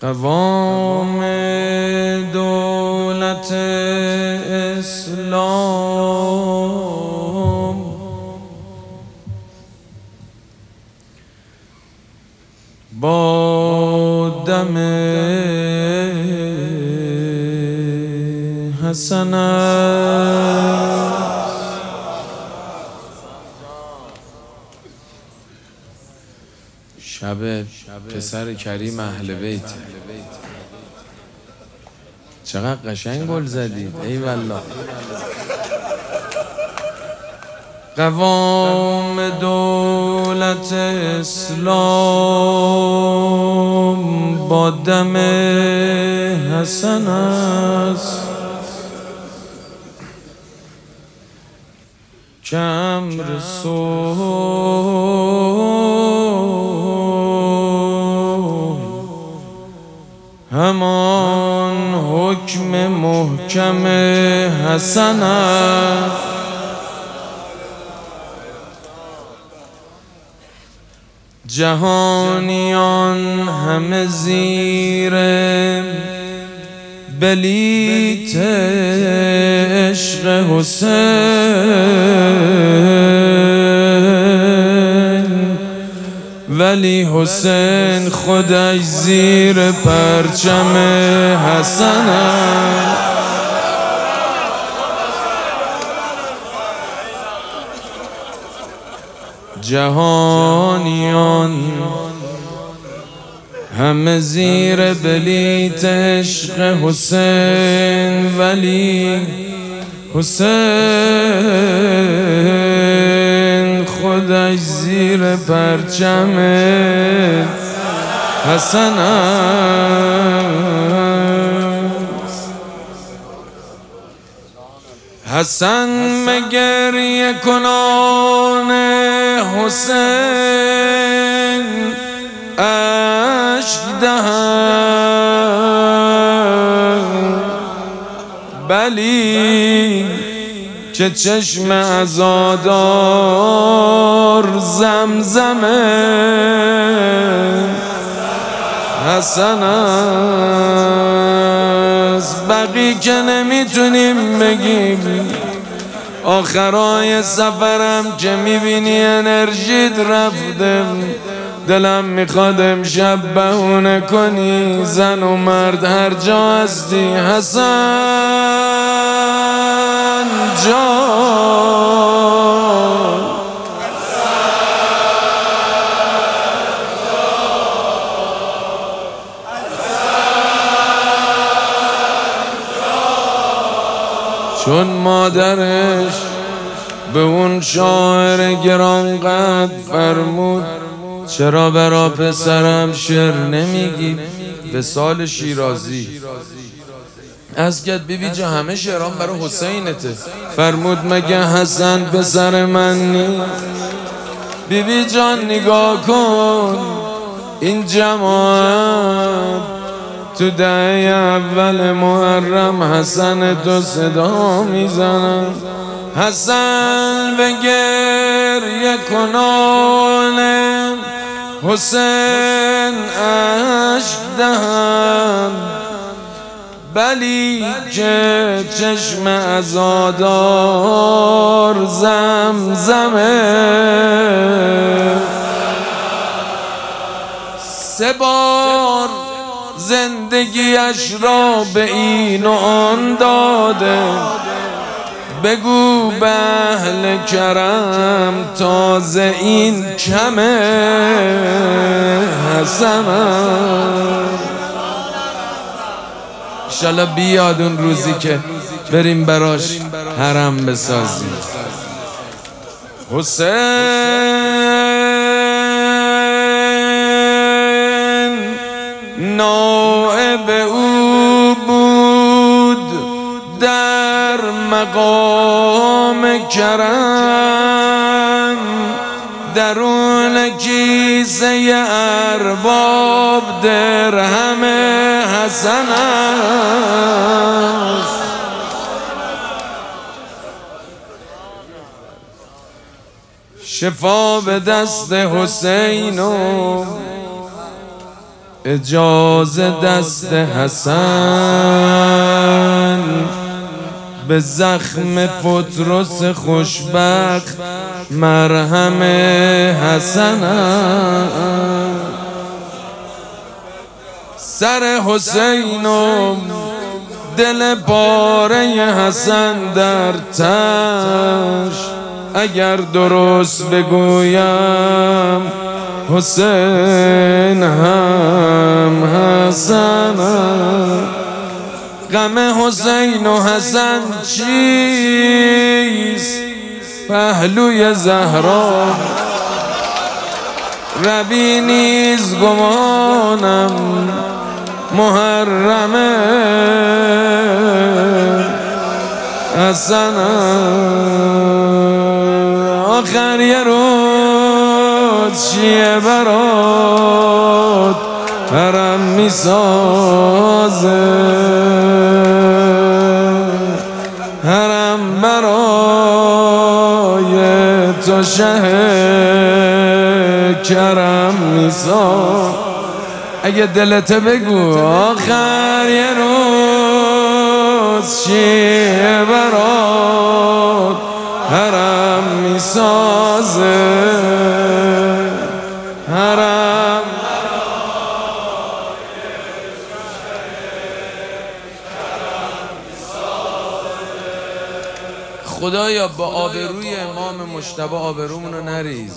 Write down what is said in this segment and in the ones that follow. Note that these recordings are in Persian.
قوام دولت اسلام با دم حسن است. شب پسر کریم اهل بیت. چقدر قشنگ گل زدید. ای والله. قوام دولت اسلام با دم حسن است که امر همان حکم محکم حسن است. جهانیان همه زیر بلیت عشق حسین، ولی حسین خودش زیر پرچم حسن است. جهانیان همه زیر بلیت عشق حسین، ولی حسین خودش زیر پرچم حسن است. حسن مگریه کنان حسین اشک دهند، بلی که چشم عزادار زمزم حسن است. بقی که نمیتونیم بگیم، آخرای سفرم که میبینی انرژیت رفته، دلم میخواد امشب بهونه کنی زن و مرد هر جا هستی حسن جان. چون مادرش به اون شاعر گرانقدر فرمود چرا برا پسرم شعر نمیگی؟ وصال شیرازی از گد بیبی جا همه شعرام برا حسینته. فرمود مگه حسن پسر من نی؟ بیبی جان نگاه کن این جماعت تو دهه اول محرم حسن تو صدا میزنن. حسن به گریه کنان حسین اشک دهند، بلی که چشم عزادار زمزمه. 3 بار زندگیش را به این و آن داده، بگو به اهل کرم تازه این کمه حسن. انشالله بیاد اون روزی که بریم براش حرم بسازیم. حسین نائب او بود در مقام کرم، درون کیسه ارباب درهم حسن است. شفا به دست حسین و اجازه دست حسن به زخم فترس خوشبخت مرهم حسن. سر حسین و دل پاره حسن در تش، اگر درست بگویم حسین هم حسن. غم حسین و حسن چیست؟ پهلوی زهرا ربی نیز گمانم محرمه حسن. آخر یه روز شیعه برات حرم میسازه، حرم برای تو شه کرم میسازه. اگه دلت بگو آخر یه روز شیعه برات حرم میسازه، حرم خدایا با آبروی امام مجتبی آبرومونو نریز.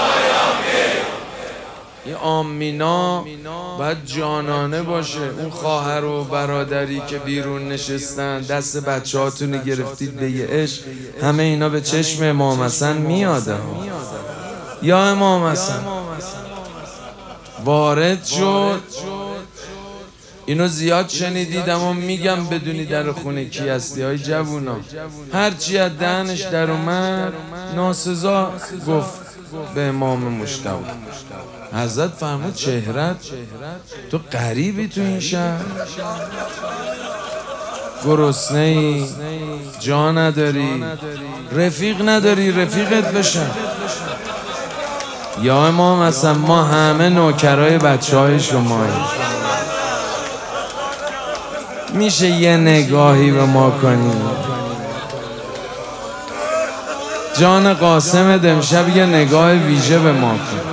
این آمینا باید جانانه باشه. اون خواهر و برادری که بیرون نشستن دست بچه هاتونو گرفتید به یه عشق، همه اینا به چشم امام حسن میاده. یا امام حسن وارد شد، اینو زیاد شنیدید اما میگم بدونی در خونه کی هستی های جوونا. هرچی از دهنش در اومد ناسزا گفت به امام مجتبی. حضرت فرمود چهرت تو غریبی تو این شهر، گرسنه ای، جا نداری، رفیق نداری، رفیقت بشن. یا امام حسن ما همه نوکرای بچه های شماییم، میشه یه نگاهی به ما کنیم؟ جان قاسم امشب یه نگاه ویژه به ما کن.